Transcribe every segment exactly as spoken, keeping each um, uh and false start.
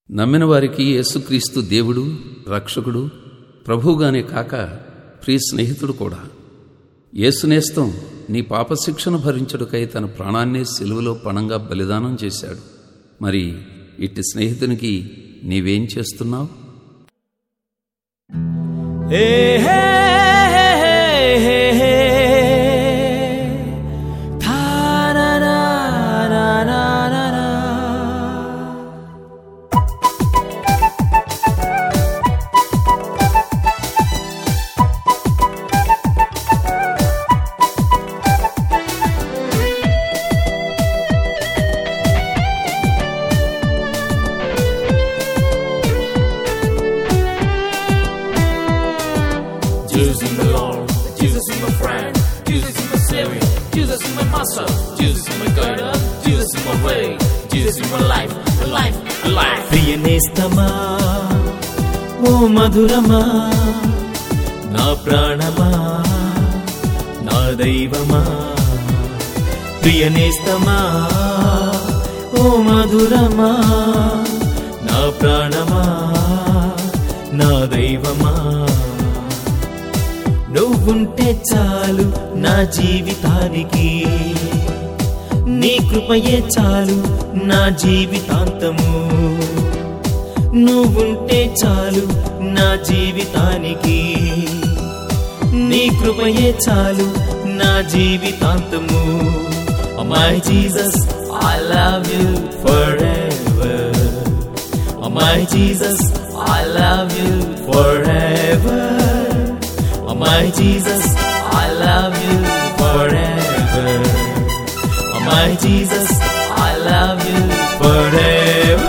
నమ్మిన వారికి యేసుక్రీస్తు దేవుడు, రక్షకుడు, ప్రభువుగానే కాక ప్రియ స్నేహితుడు కూడా. యేసునేస్తం నీ పాపశిక్షను భరించుటకై తన ప్రాణాన్నే సిలువలో పణంగా బలిదానం చేశాడు. మరి ఇట్టి స్నేహితునికి నీవేం చేస్తున్నావు? Jesus is my Lord, Jesus is my friend, Jesus is my Savior, Jesus is my Master, Jesus is my guide, Jesus is my way, Jesus is my life, my life, my life. ప్రియనేస్తమా ఓ మధురమా, నా ప్రాణమా, నా దైవమా. ప్రియనేస్తమా ఓ మధురమా, నా ప్రాణమా, నా దైవమా. నువ్వుంటే చాలు నా జీవితానికి, నీ కృపయే చాలు నా జీవితాంతము. నువ్వుంటే చాలు నా జీవితానికి, నీ కృపయే చాలు నా జీవితాంతము. Oh my Jesus, I love you forever. Oh my Jesus, I love you forever. Oh my Jesus, I love you forever. Oh my Jesus, I love you forever.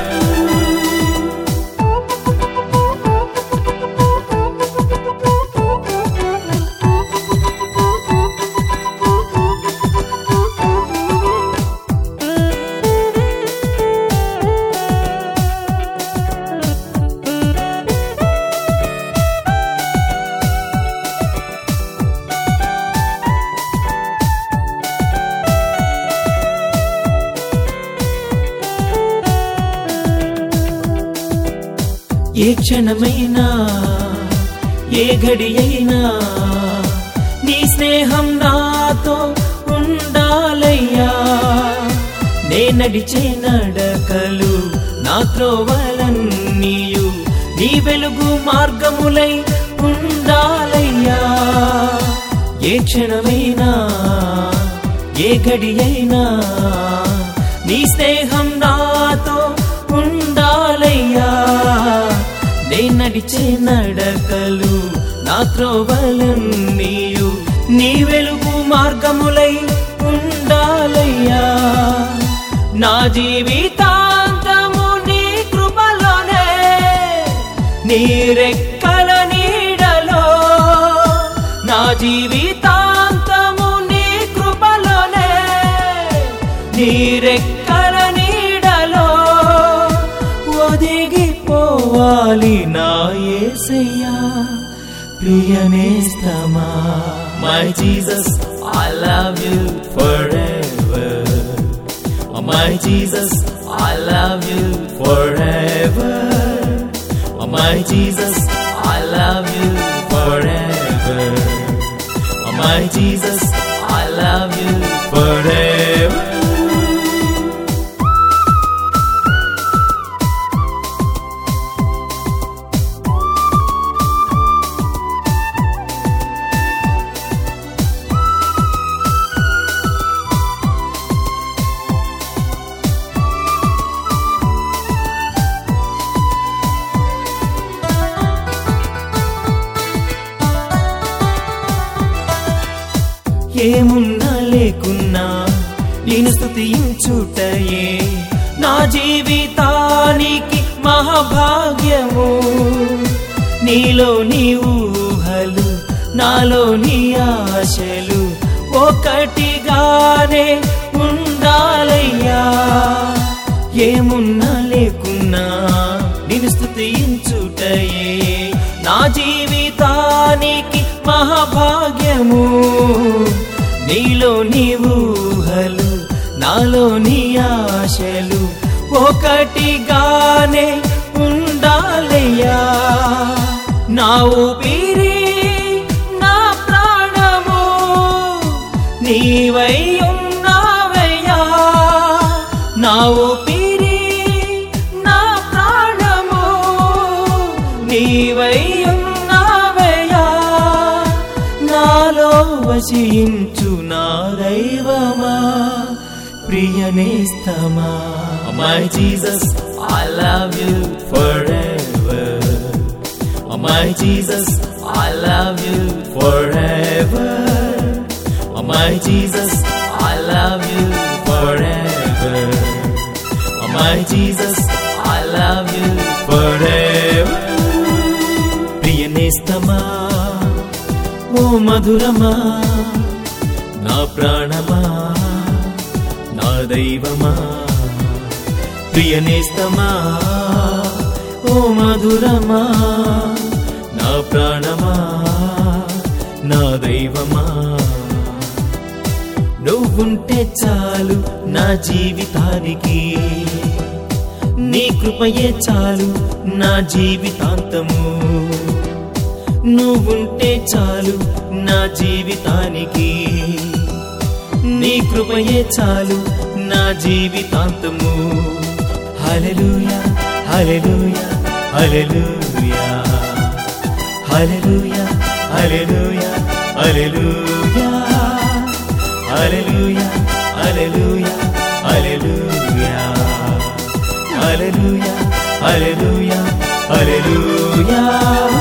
ఏ క్షణమైనా ఏ ఘడి అయినా నీ స్నేహం నాతో ఉండాలయ్యా. నే నడిచే నడకలు నా త్రోవలన్నీయు నీ వెలుగు మార్గములై ఉండాలయ్యా. ఏ క్షణమైనా ఏ ఘడి అయినా నీ స్నేహం నాతో ఉండాలయ్యా. నే నడిచే నడకలు నా త్రోవలన్నీయు నీ వెలుగు మార్గములై ఉండాలయ్యా. నా జీవితాంతము నీ కృపలోనే, నీ రెక్కల నీడలో. నా జీవితాంతము నీ కృపలోనే, నీ రెక్కల నీడలో ఒదిగిపోవాలి నా యేసయ్యా. ప్రియనేస్తమా my Jesus, I love you forever. Oh my Jesus, I love you forever. Oh my Jesus, I love you forever. Oh my Jesus, I love you forever. ఏమున్నా లేకున్నా నేను స్తుతించుటయే నా జీవితానికి మహాభాగ్యము. నీలో నీ ఊహలు, నాలో నీ ఆశలు ఒకటిగానే ఉండాలయ్యా. ఏమున్నా లేకున్నా నేను స్తుతించుటయే నా జీవితానికి మహాభాగ్యము. నీలో నీ ఊహలు, నాలో నీ ఆశలు ఒకటిగానే నా ఊపిరి నా ప్రాణము నీవై ఉన్నావయ్యా. నా ఊపిరి నా ప్రాణము నీవై ఉన్నావయ్యా. నాలో వసించు నా దైవమా ప్రియనేస్తమా. My Jesus, I love you forever. Oh my Jesus, I love you forever. Oh my Jesus, I love you forever. Oh my Jesus, I love you forever. ప్రియనేస్తమా ఓ మధురమా నా ప్రాణమా నా దైవమా. ప్రియనేస్తమా ఓ మధురమా నా ప్రాణమా నా దైవమా. నువ్వుంటే చాలు నా జీవితానికి, నీ కృపయే చాలు నా జీవితాంతము. నువ్వుంటే చాలు నా జీవితానికి, నీ కృపయే చాలు నా జీవితాంతము. హల్లెలూయా హల్లెలూయా హల్లెలూయా హల్లెలూయా హల్లెలూయా హల్లెలూయా హల్లెలూయా హల్లెలూయా హల్లెలూయా హల్లెలూయా హల్లెలూయా హల్లెలూయా.